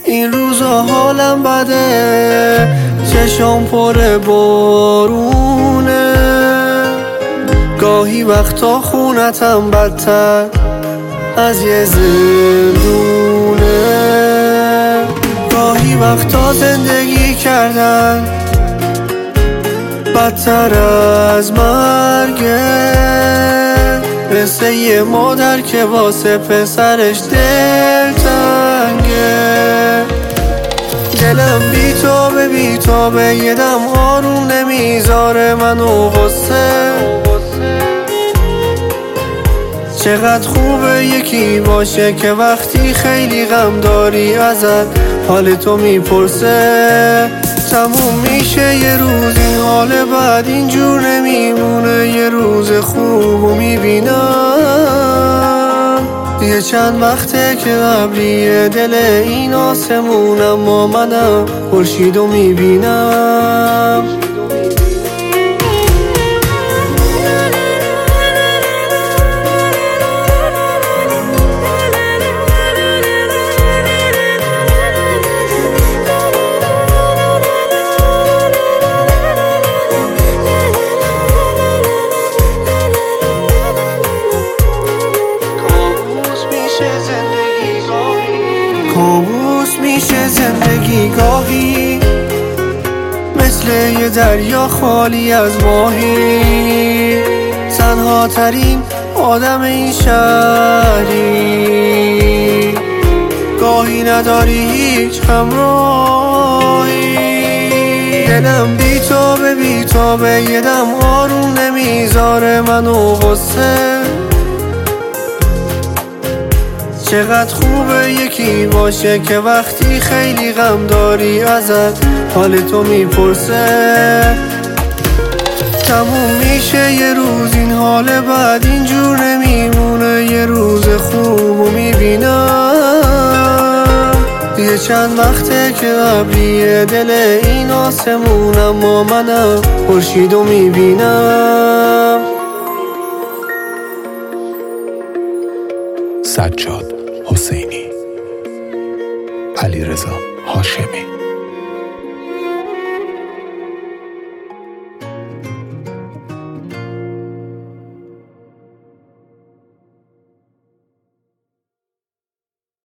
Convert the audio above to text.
این روزا حالم بده، چشام پر بارونه، گاهی وقتا خونتم بدتر از یه زندونه، گاهی وقتا زندگی کردن بدتر از مرگه، مثل یه مادر که واسه پسرش دل تنگه. دلم بی تابه یه دم آروم نمیذاره منو غصه، چقدر خوبه یکی باشه که وقتی خیلی غم داری ازت حال تو میپرسه. تموم میشه یه روز این حال بعد اینجور نمیمونه، یه روز خوبو میبینم. یه چند وقته که ابریه دل این آسمون، اما منم خورشیدو میبینم. کابوس میشه زندگی گاهی، مثل یه دریا خالی از ماهی، تنها ترین آدم این شهری، گاهی نداری هیچ همراهی. دلم بی تابه یه دم آروم نمیذاره منو غصه، چقدر خوبه یکی باشه که وقتی خیلی غم داری ازت حال تو میپرسه. تموم میشه یه روز این حال بعد اینجور نمیمونه، یه روز خوبو میبینم. یه چند وقته که ابریه دل این آسمون، اما منم خورشیدو میبینم. سجاد حسینی، علیرضا هاشمی.